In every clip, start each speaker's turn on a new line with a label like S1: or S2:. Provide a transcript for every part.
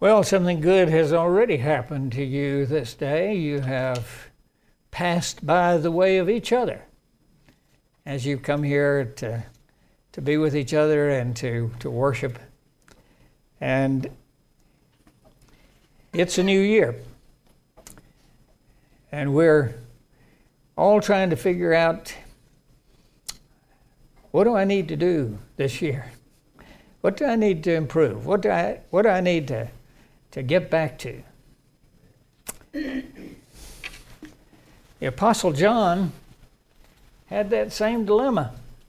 S1: Well, something good has already happened to you this day. You have passed by the way of each other as you've come here to be with each other and to worship. And it's a new year. And we're all trying to figure out, what do I need to do this year? What do I need to improve? What do I need to get back to? The Apostle John had that same dilemma.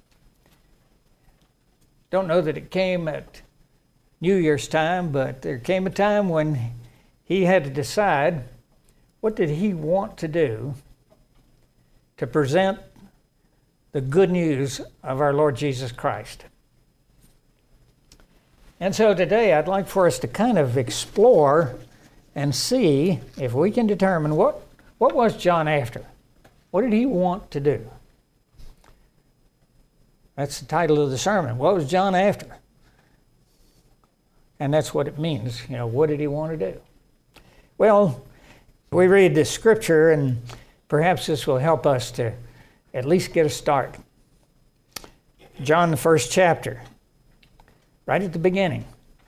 S1: Don't know that it came at New Year's time, but there came a time when he had to decide, what did he want to do to present the good news of our Lord Jesus Christ? And so today I'd like for us to kind of explore and see if we can determine what was John after? What did he want to do? That's the title of the sermon. What was John after? And that's what it means. What did he want to do? Well, we read the scripture, and perhaps this will help us to at least get a start. John, the first chapter, right at the beginning.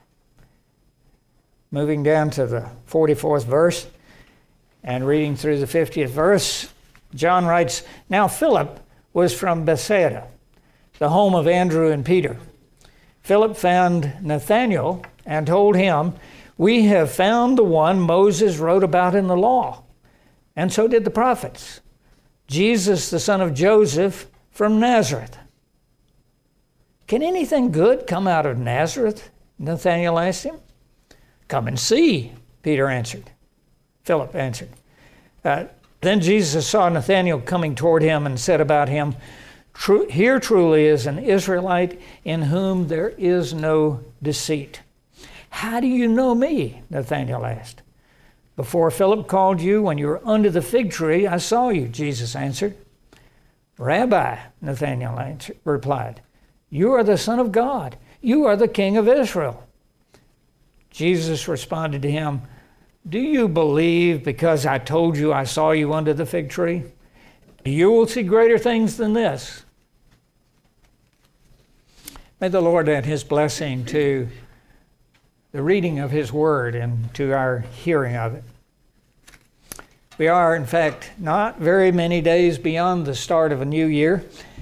S1: Moving down to the 44th verse and reading through the 50th verse, John writes, "Now Philip was from Bethsaida, the home of Andrew and Peter. Philip found Nathanael and told him, 'We have found the one Moses wrote about in the law, and so did the prophets, Jesus, the son of Joseph from Nazareth.' 'Can anything good come out of Nazareth?' Nathanael asked him. 'Come and see,' Philip answered. Then Jesus saw Nathanael coming toward him and said about him, 'Here truly is an Israelite in whom there is no deceit.' 'How do you know me?' Nathanael asked. 'Before Philip called you, when you were under the fig tree, I saw you,' Jesus answered. 'Rabbi,' Nathanael replied, 'you are the Son of God. You are the King of Israel.' Jesus responded to him, 'Do you believe because I told you I saw you under the fig tree? You will see greater things than this.'" May the Lord add his blessing to the reading of his word and to our hearing of it. We are, in fact, not very many days beyond the start of a new year.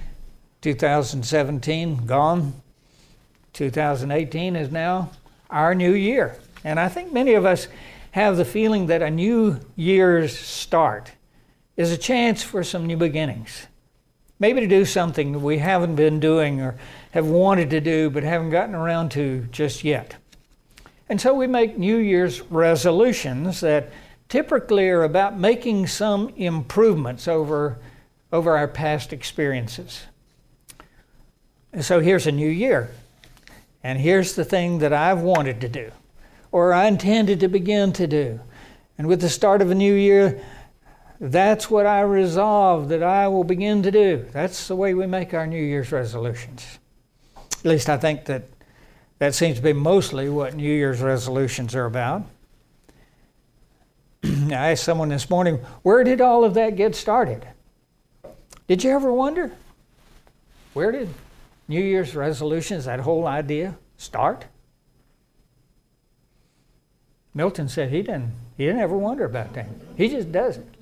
S1: 2017 gone. 2018 is now our new year. And I think many of us have the feeling that a new year's start is a chance for some new beginnings. Maybe to do something we haven't been doing or have wanted to do but haven't gotten around to just yet. And so we make New Year's resolutions that typically are about making some improvements over our past experiences. And so here's a new year, and here's the thing that I've wanted to do, or I intended to begin to do. And with the start of a new year, that's what I resolve that I will begin to do. That's the way we make our New Year's resolutions. At least I think that seems to be mostly what New Year's resolutions are about. I asked someone this morning, where did all of that get started? Did you ever wonder? Where did New Year's resolutions, that whole idea, start? Milton said he didn't ever wonder about that. He just does it.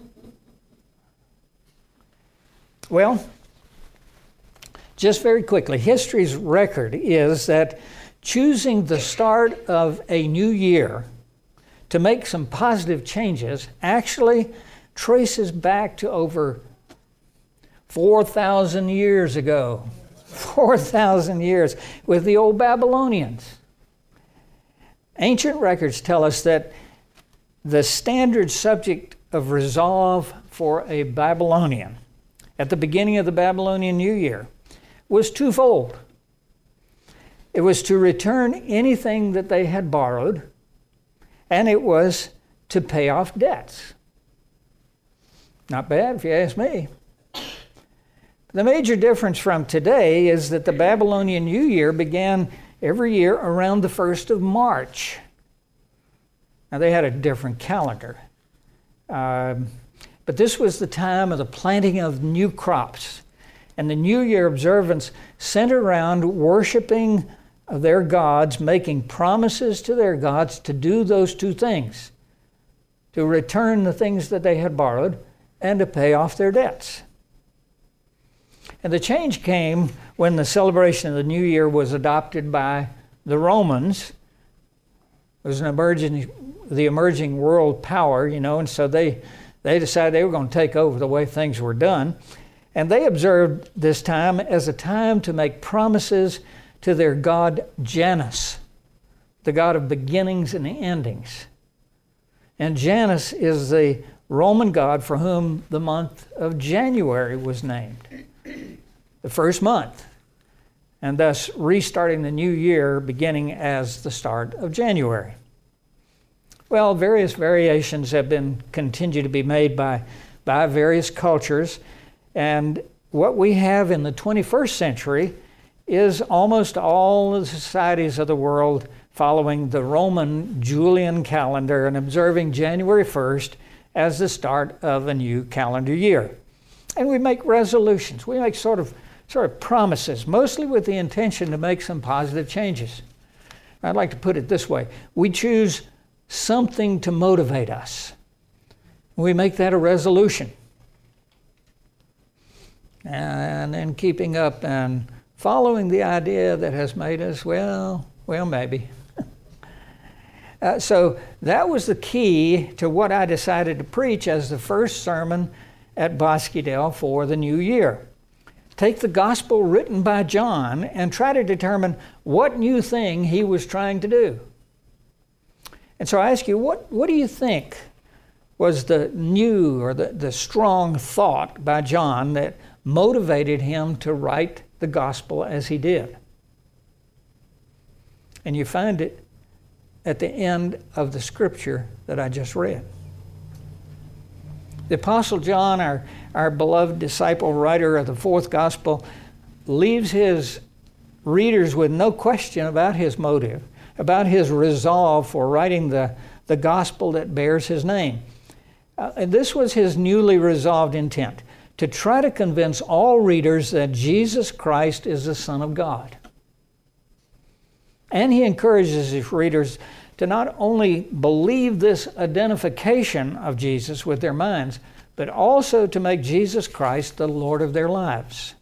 S1: Well, just very quickly, history's record is that choosing the start of a new year to make some positive changes actually traces back to over 4,000 years ago. 4,000 years with the old Babylonians. Ancient records tell us that the standard subject of resolve for a Babylonian at the beginning of the Babylonian New Year was twofold. It was to return anything that they had borrowed, and it was to pay off debts. Not bad if you ask me. The major difference from today is that the Babylonian New Year began every year around the 1st of March. Now, they had a different calendar. But this was the time of the planting of new crops. And the New Year observance centered around worshiping their gods, making promises to their gods to do those two things, to return the things that they had borrowed and to pay off their debts. And the change came when the celebration of the New Year was adopted by the Romans. It was the emerging world power, and so they decided they were going to take over the way things were done. And they observed this time as a time to make promises to their god Janus, the god of beginnings and endings. And Janus is the Roman god for whom the month of January was named, the first month, and thus restarting the new year beginning as the start of January. Well, various variations have been continued to be made by various cultures, and what we have in the 21st century is almost all the societies of the world following the Roman Julian calendar and observing January 1st as the start of a new calendar year. And we make resolutions. We make sort of promises, mostly with the intention to make some positive changes. I'd like to put it this way. We choose something to motivate us. We make that a resolution. And then keeping up and following the idea that has made us, well, maybe. So that was the key to what I decided to preach as the first sermon at Bosquedale for the new year. Take the gospel written by John and try to determine what new thing he was trying to do. And so I ask you, what do you think was the new or the strong thought by John that motivated him to write the gospel as he did? And you find it at the end of the scripture that I just read. The Apostle John, our beloved disciple writer of the fourth gospel, leaves his readers with no question about his motive, about his resolve for writing the gospel that bears his name. And this was his newly resolved intent, to try to convince all readers that Jesus Christ is the Son of God. And he encourages his readers to not only believe this identification of Jesus with their minds, but also to make Jesus Christ the Lord of their lives.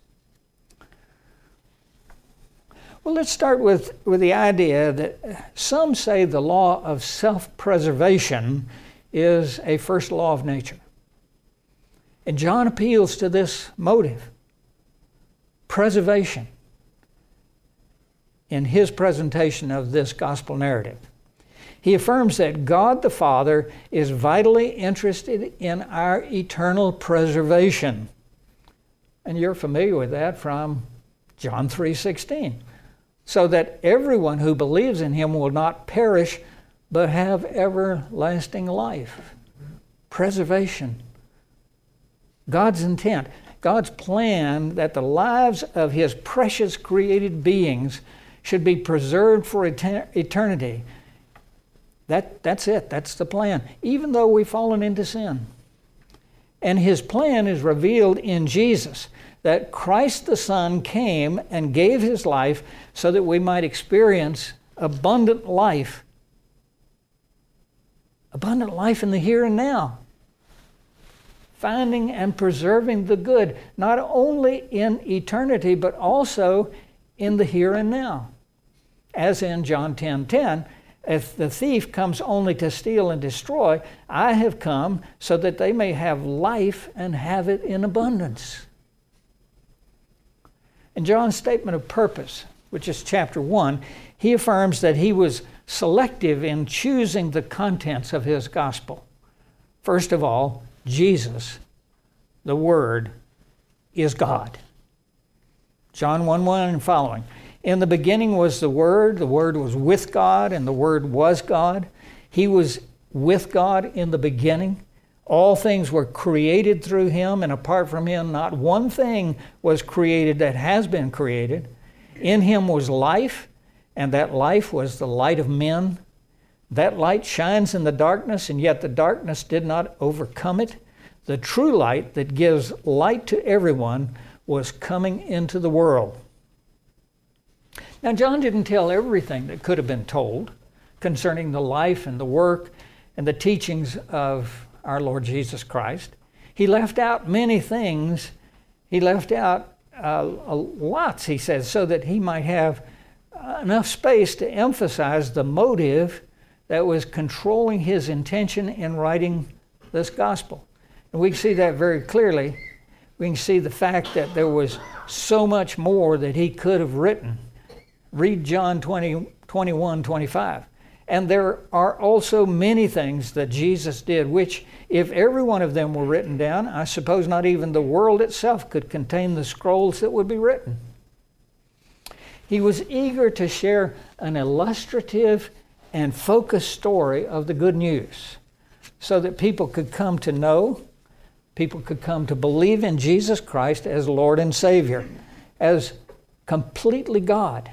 S1: Well, let's start with the idea that some say the law of self-preservation is a first law of nature. And John appeals to this motive, preservation, in his presentation of this gospel narrative. He affirms that God the Father is vitally interested in our eternal preservation. And you're familiar with that from John 3:16. So that everyone who believes in him will not perish, but have everlasting life. Preservation. God's intent, God's plan that the lives of his precious created beings should be preserved for eternity. That's it. That's the plan, even though we've fallen into sin. And his plan is revealed in Jesus, that Christ the Son came and gave his life so that we might experience abundant life in the here and now. Finding and preserving the good, not only in eternity, but also in the here and now. As in John 10:10, if the thief comes only to steal and destroy, I have come so that they may have life and have it in abundance. In John's statement of purpose, which is chapter 1, he affirms that he was selective in choosing the contents of his gospel. First of all, Jesus, the Word, is God. John 1:1 and following. In the beginning was the Word was with God, and the Word was God. He was with God in the beginning. All things were created through him, and apart from him, not one thing was created that has been created. In him was life, and that life was the light of men. That light shines in the darkness, and yet the darkness did not overcome it. The true light that gives light to everyone was coming into the world. Now, John didn't tell everything that could have been told concerning the life and the work and the teachings of our Lord Jesus Christ. He left out many things. He left out lots, he says, so that he might have enough space to emphasize the motive that was controlling his intention in writing this gospel. And we can see that very clearly. We can see the fact that there was so much more that he could have written. Read John 20, 21, 25. And there are also many things that Jesus did, which if every one of them were written down, I suppose not even the world itself could contain the scrolls that would be written. He was eager to share an illustrative and focused story of the good news so that people could come to know, people could come to believe in Jesus Christ as Lord and Savior, as completely God.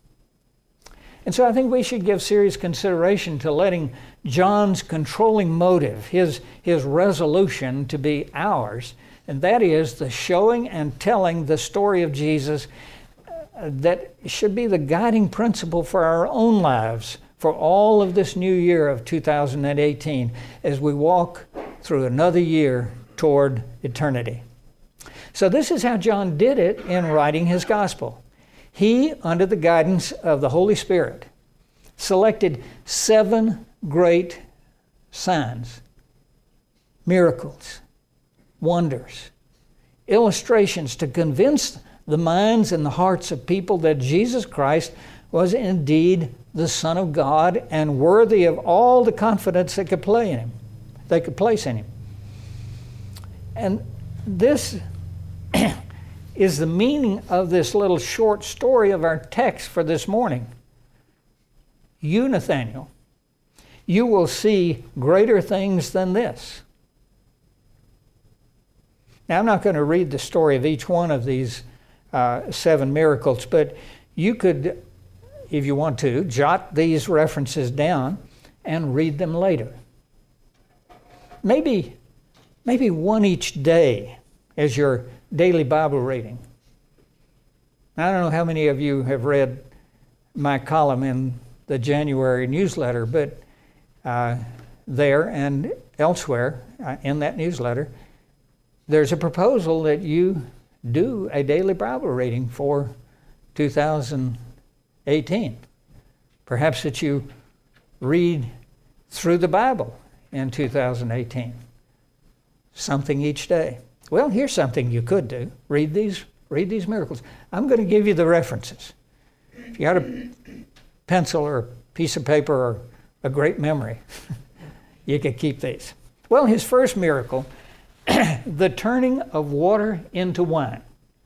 S1: And so I think we should give serious consideration to letting John's controlling motive, his resolution to be ours, and that is the showing and telling the story of Jesus that should be the guiding principle for our own lives for all of this new year of 2018 as we walk through another year toward eternity. So this is how John did it in writing his gospel. He, under the guidance of the Holy Spirit, selected 7 great signs, miracles, wonders, illustrations to convince the minds and the hearts of people that Jesus Christ was indeed the Son of God and worthy of all the confidence they could place in him. And this is the meaning of this little short story of our text for this morning. You, Nathanael, you will see greater things than this. Now, I'm not going to read the story of each one of these 7 miracles, but you could, if you want to, jot these references down and read them later. Maybe one each day as your daily Bible reading. I don't know how many of you have read my column in the January newsletter, but there and elsewhere in that newsletter, there's a proposal that you do a daily Bible reading for 2018. Perhaps that you read through the Bible in 2018. Something each day. Well, here's something you could do. Read these miracles. I'm going to give you the references. If you got a pencil or a piece of paper or a great memory, you could keep these. Well, his first miracle, the turning of water into wine.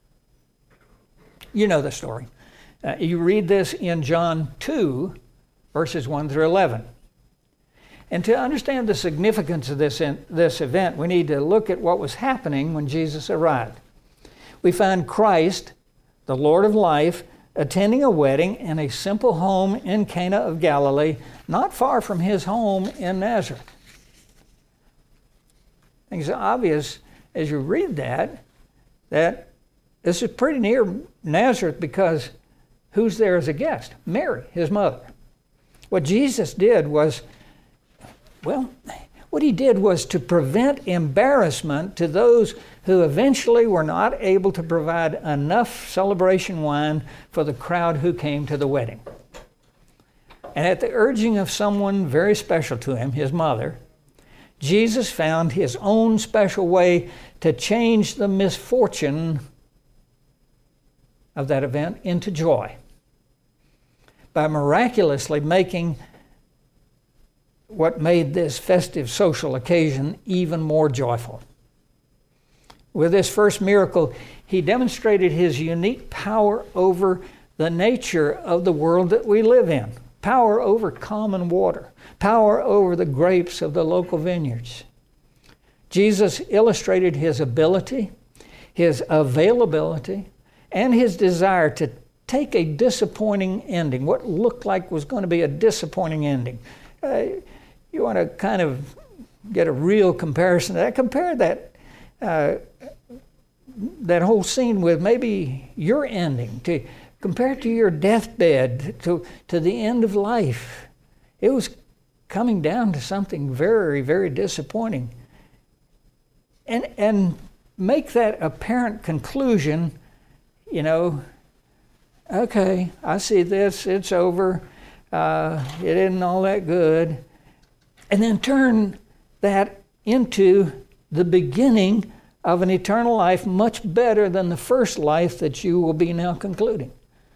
S1: You know the story. You read this in John 2, verses 1 through 11. And to understand the significance of this event, we need to look at what was happening when Jesus arrived. We find Christ, the Lord of life, attending a wedding in a simple home in Cana of Galilee, not far from his home in Nazareth. I think it's obvious as you read that this is pretty near Nazareth because who's there as a guest? Mary, his mother. What Jesus did was, what he did was to prevent embarrassment to those who eventually were not able to provide enough celebration wine for the crowd who came to the wedding. And at the urging of someone very special to him, his mother, Jesus found his own special way to change the misfortune of that event into joy by miraculously making what made this festive social occasion even more joyful. With this first miracle, he demonstrated his unique power over the nature of the world that we live in, power over common water, power over the grapes of the local vineyards. Jesus illustrated his ability, his availability, and his desire to take a disappointing ending, what looked like was going to be a disappointing ending, you want to kind of get a real comparison to that, compare that that whole scene with maybe your ending, to compare it to your deathbed, to the end of life. It was coming down to something very, very disappointing. And make that apparent conclusion, okay, I see this, it's over, it isn't all that good. And then turn that into the beginning of an eternal life much better than the first life that you will be now concluding.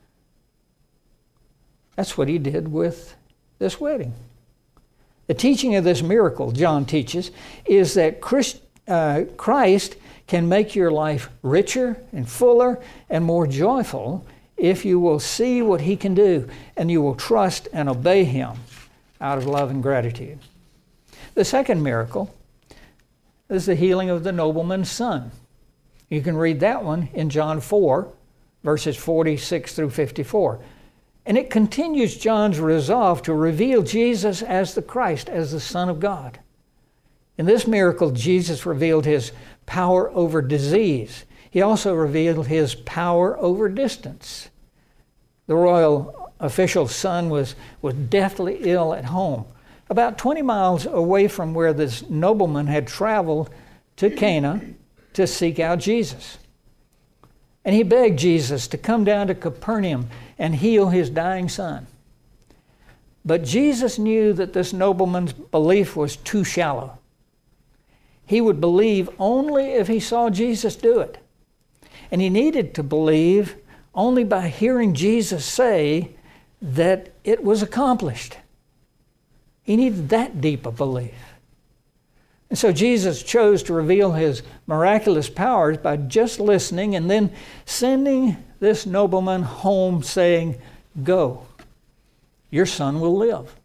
S1: That's what he did with this wedding. The teaching of this miracle, John teaches, is that Christ can make your life richer and fuller and more joyful if you will see what he can do and you will trust and obey him out of love and gratitude. The second miracle is the healing of the nobleman's son. You can read that one in John 4, verses 46 through 54. And it continues John's resolve to reveal Jesus as the Christ, as the Son of God. In this miracle, Jesus revealed his power over disease. He also revealed his power over distance. The royal official's son was deathly ill at home, about 20 miles away from where this nobleman had traveled to Cana to seek out Jesus. And he begged Jesus to come down to Capernaum and heal his dying son. But Jesus knew that this nobleman's belief was too shallow. He would believe only if he saw Jesus do it. And he needed to believe only by hearing Jesus say that it was accomplished. He needed that deep a belief. And so Jesus chose to reveal his miraculous powers by just listening and then sending this nobleman home saying, "Go, your son will live."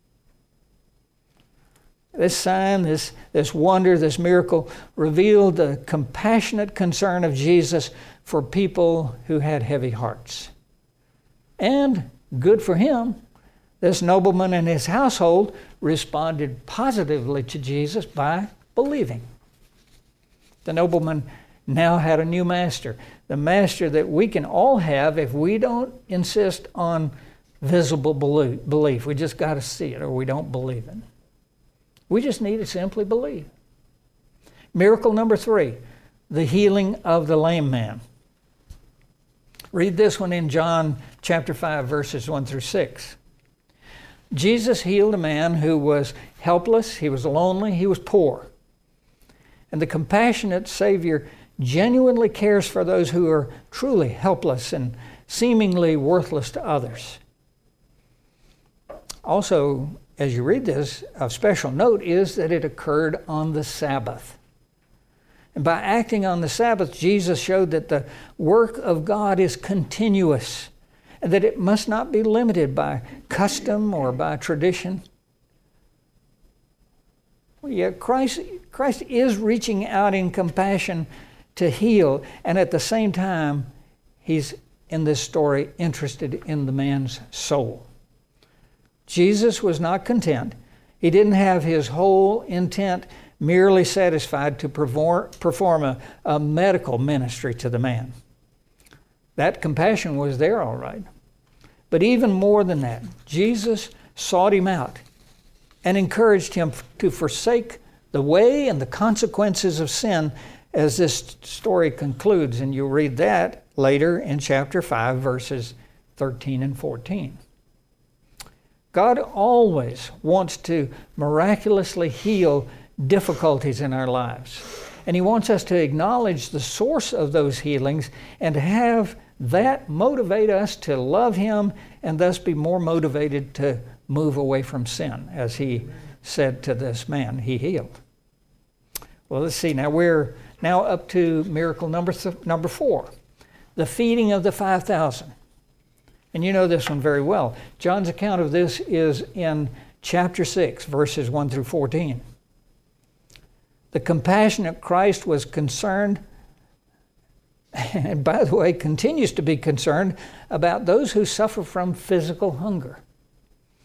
S1: This sign, this wonder, this miracle revealed the compassionate concern of Jesus for people who had heavy hearts. And good for him, this nobleman and his household responded positively to Jesus by believing. The nobleman now had a new master, the master that we can all have if we don't insist on visible belief. We just got to see it or we don't believe it. We just need to simply believe. Miracle number 3, the healing of the lame man. Read this one in John chapter 5, verses 1 through 6. Jesus healed a man who was helpless, he was lonely, he was poor. And the compassionate Savior genuinely cares for those who are truly helpless and seemingly worthless to others. Also, as you read this, of special note is that it occurred on the Sabbath. And by acting on the Sabbath, Jesus showed that the work of God is continuous and that it must not be limited by custom or by tradition. Yeah, Christ is reaching out in compassion to heal, and at the same time, he's, in this story, interested in the man's soul. Jesus was not content. He didn't have his whole intent merely satisfied to perform a medical ministry to the man. That compassion was there, all right. But even more than that, Jesus sought him out and encouraged him to forsake the way and the consequences of sin, as this story concludes. And you'll read that later in chapter 5, verses 13 and 14. God always wants to miraculously heal difficulties in our lives. And he wants us to acknowledge the source of those healings and to have that motivate us to love him and thus be more motivated to move away from sin, as he said to this man he healed. Well, let's see. Now we're up to miracle number 4, the feeding of the 5,000. And you know this one very well. John's account of this is in chapter 6, verses 1 through 14. The compassionate Christ was concerned, and by the way, continues to be concerned about those who suffer from physical hunger.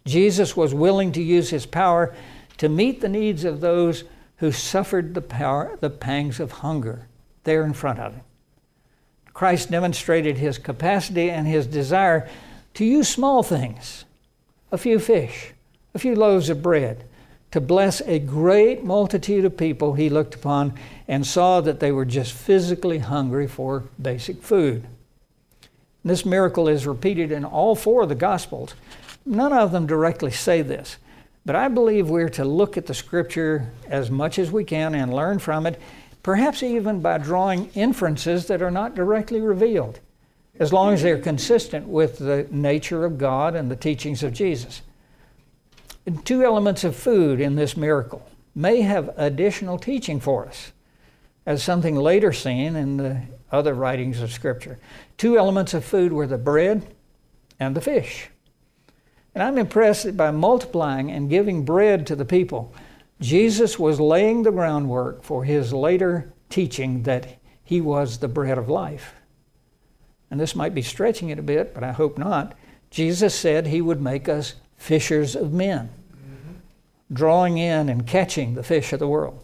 S1: Jesus was willing to use his power to meet the needs of those who suffered the pangs of hunger there in front of him. Christ demonstrated his capacity and his desire to use small things, a few fish, a few loaves of bread, to bless a great multitude of people he looked upon and saw that they were just physically hungry for basic food. This miracle is repeated in all four of the Gospels. None of them directly say this, but I believe we're to look at the Scripture as much as we can and learn from it, perhaps even by drawing inferences that are not directly revealed, as long as they're consistent with the nature of God and the teachings of Jesus. And two elements of food in this miracle may have additional teaching for us, as something later seen in the other writings of Scripture. Two elements of food were the bread and the fish. And I'm impressed that by multiplying and giving bread to the people, Jesus was laying the groundwork for his later teaching that he was the bread of life. And this might be stretching it a bit, but I hope not. Jesus said he would make us fishers of men, drawing in and catching the fish of the world.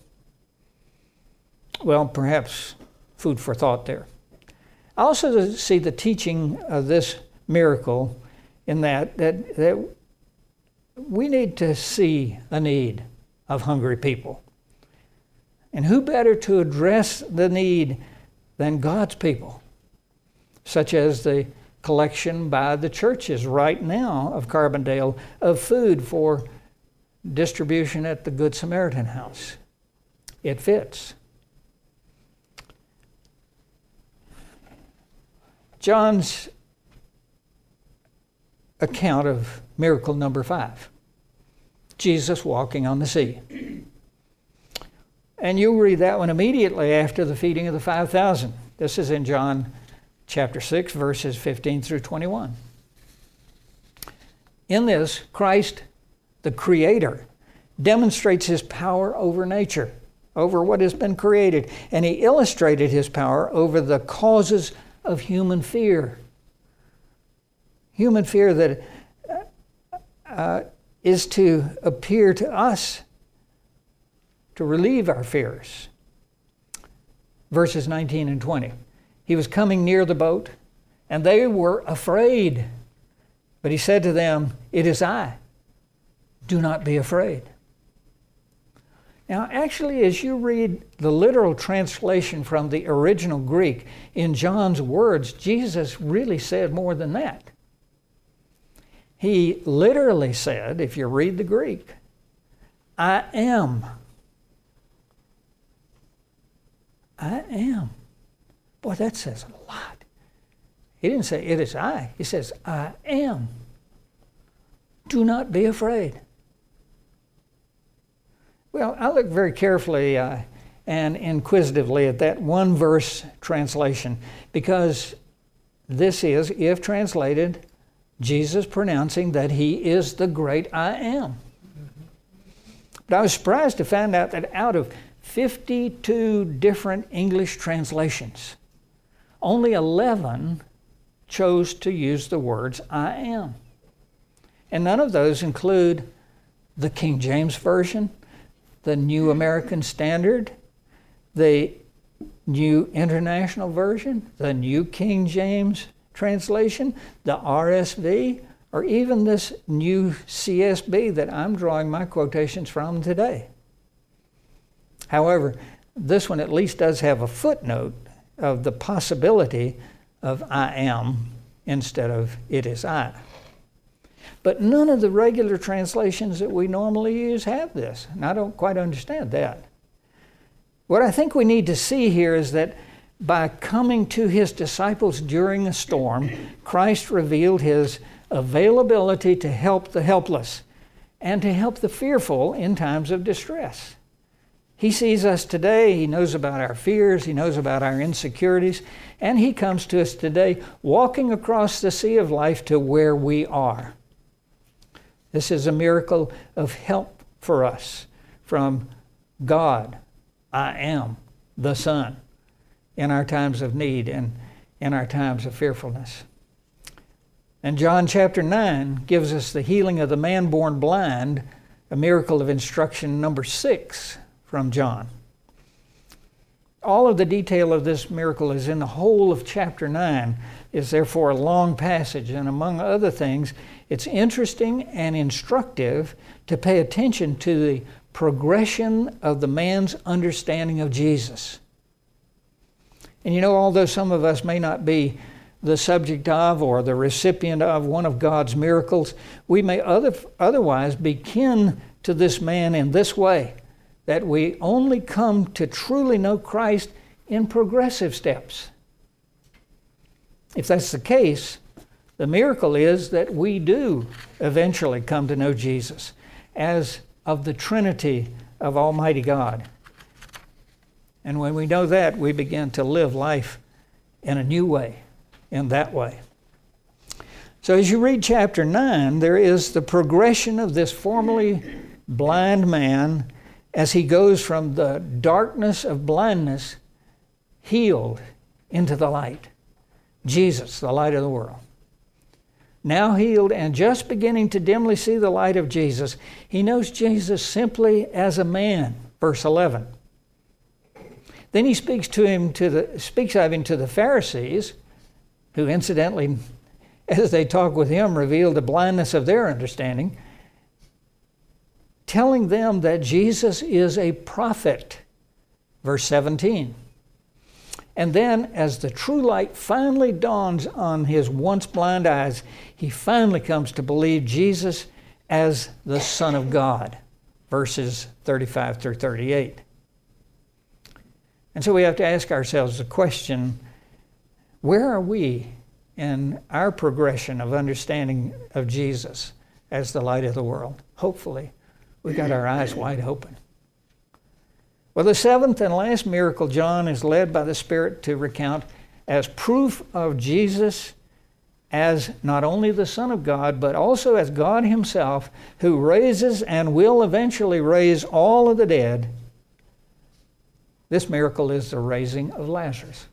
S1: Well, perhaps food for thought there. I also see the teaching of this miracle in that we need to see a need of hungry people. And who better to address the need than God's people, such as the collection by the churches right now of Carbondale of food for distribution at the Good Samaritan House. It fits. John's account of miracle number 5, Jesus walking on the sea. And you'll read that one immediately after the feeding of the 5,000. This is in John chapter 6, verses 15 through 21. In this, Christ, the Creator, demonstrates his power over nature, over what has been created, and he illustrated his power over the causes of human fear. Human fear that is to appear to us to relieve our fears. Verses 19 and 20. He was coming near the boat, and they were afraid. But he said to them, "It is I. Do not be afraid." Now, actually, as you read the literal translation from the original Greek, in John's words, Jesus really said more than that. He literally said, if you read the Greek, I am. I am. Boy, that says a lot. He didn't say, it is I. He says, I am. Do not be afraid. Well, I looked very carefully and inquisitively at that one verse translation, because this is, if translated, Jesus pronouncing that he is the great I am. But I was surprised to find out that out of 52 different English translations, only 11 chose to use the words I am. And none of those include the King James Version, the New American Standard, the New International Version, the New King James Translation, the RSV, or even this new CSB that I'm drawing my quotations from today. However, this one at least does have a footnote of the possibility of I am instead of it is I. But none of the regular translations that we normally use have this, and I don't quite understand that. What I think we need to see here is that by coming to his disciples during a storm, Christ revealed his availability to help the helpless and to help the fearful in times of distress. He sees us today, he knows about our fears, he knows about our insecurities, and he comes to us today walking across the sea of life to where we are. This is a miracle of help for us from God, I am, the Son, in our times of need and in our times of fearfulness. And John chapter 9 gives us the healing of the man born blind, a miracle of instruction number 6 from John. All of the detail of this miracle is in the whole of chapter 9. It's therefore a long passage, and among other things, it's interesting and instructive to pay attention to the progression of the man's understanding of Jesus. And you know, although some of us may not be the subject of or the recipient of one of God's miracles, we may otherwise be kin to this man in this way, that we only come to truly know Christ in progressive steps. If that's the case, the miracle is that we do eventually come to know Jesus as of the Trinity of Almighty God. And when we know that, we begin to live life in a new way, in that way. So as you read chapter 9, there is the progression of this formerly blind man as he goes from the darkness of blindness, healed, into the light. Jesus, the light of the world. Now healed and just beginning to dimly see the light of Jesus, he knows Jesus simply as a man, verse 11. Then he speaks of him to the Pharisees, who incidentally, as they talk with him, reveal the blindness of their understanding, telling them that Jesus is a prophet, verse 17. And then, as the true light finally dawns on his once blind eyes, he finally comes to believe Jesus as the Son of God, verses 35 through 38. And so we have to ask ourselves the question, where are we in our progression of understanding of Jesus as the light of the world? Hopefully, we've got our eyes wide open. Well, the seventh and last miracle John is led by the Spirit to recount as proof of Jesus as not only the Son of God, but also as God himself, who raises and will eventually raise all of the dead. This miracle is the raising of Lazarus.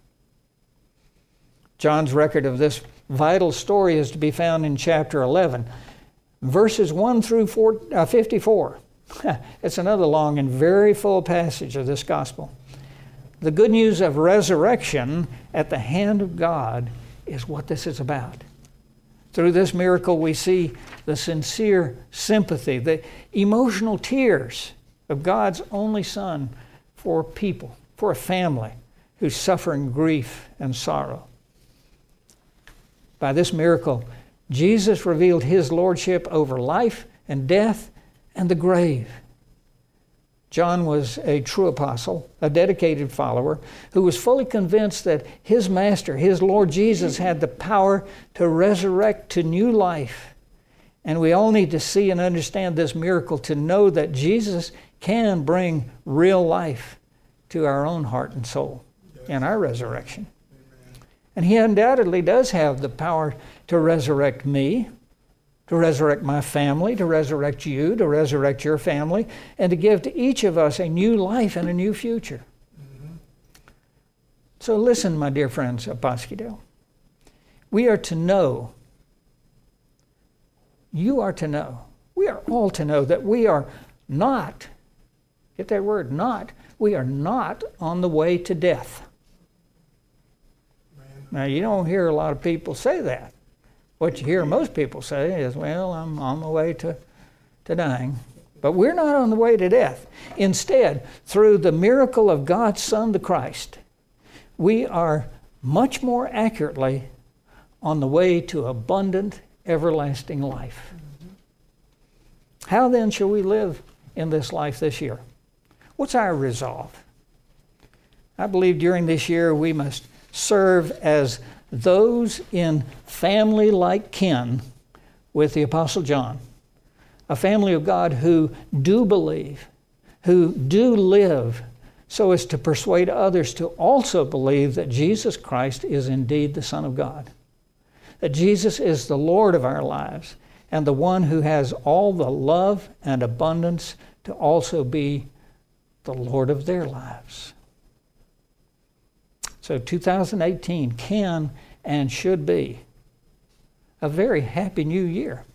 S1: John's record of this vital story is to be found in chapter 11, verses 1 through 54. It's another long and very full passage of this gospel. The good news of resurrection at the hand of God is what this is about. Through this miracle, we see the sincere sympathy, the emotional tears of God's only Son for people, for a family who's suffering grief and sorrow. By this miracle, Jesus revealed his lordship over life and death and the grave. John was a true apostle, a dedicated follower, who was fully convinced that his master, his Lord Jesus, had the power to resurrect to new life. And we all need to see and understand this miracle to know that Jesus can bring real life to our own heart and soul in our resurrection. And he undoubtedly does have the power to resurrect me, to resurrect my family, to resurrect you, to resurrect your family, and to give to each of us a new life and a new future. Mm-hmm. So listen, my dear friends of Bosquedale. We are to know, you are to know, we are all to know that we are not, get that word, not, we are not on the way to death. Now, you don't hear a lot of people say that. What you hear most people say is, well, I'm on the way to dying. But we're not on the way to death. Instead, through the miracle of God's Son, the Christ, we are much more accurately on the way to abundant, everlasting life. How then shall we live in this life this year? What's our resolve? I believe during this year we must serve as those in family-like kin with the Apostle John, a family of God who do believe, who do live, so as to persuade others to also believe that Jesus Christ is indeed the Son of God, that Jesus is the Lord of our lives, and the one who has all the love and abundance to also be the Lord of their lives. So 2018 can and should be a very happy new year.